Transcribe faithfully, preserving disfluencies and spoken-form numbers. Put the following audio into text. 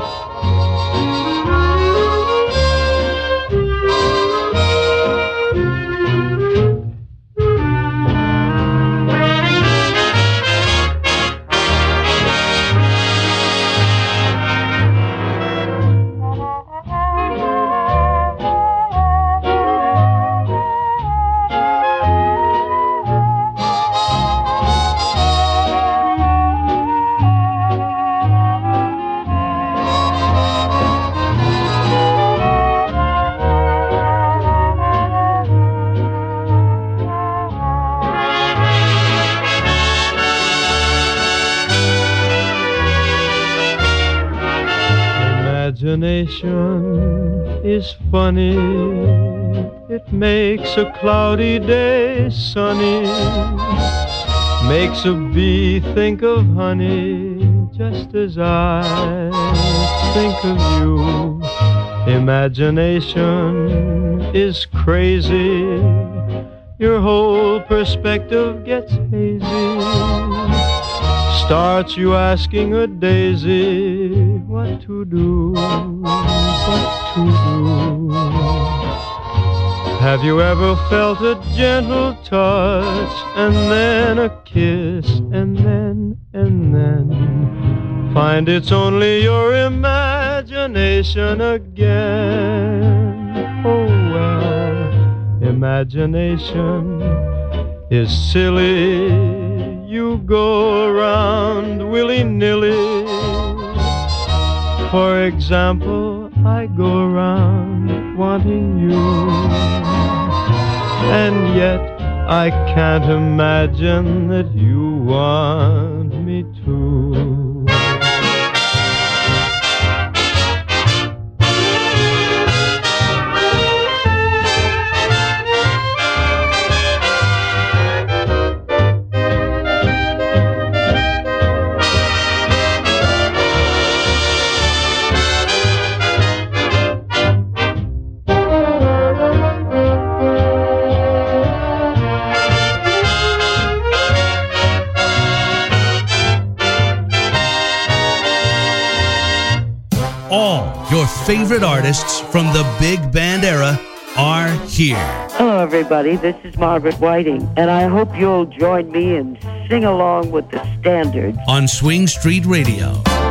Imagination is funny. It makes a cloudy day sunny. Makes a bee think of honey, just as I think of you. Imagination is crazy. Your whole perspective gets hazy. Starts you asking a daisy what to do, what to do. Have you ever felt a gentle touch, and then a kiss, and then, and then find it's only your imagination again? Oh well, imagination is silly. You go around willy-nilly. For example, I go around wanting you, and yet I can't imagine that you want me to. Your favorite artists from the big band era are here. Hello, everybody. This is Margaret Whiting, and I hope you'll join me and sing along with the standards on Swing Street Radio.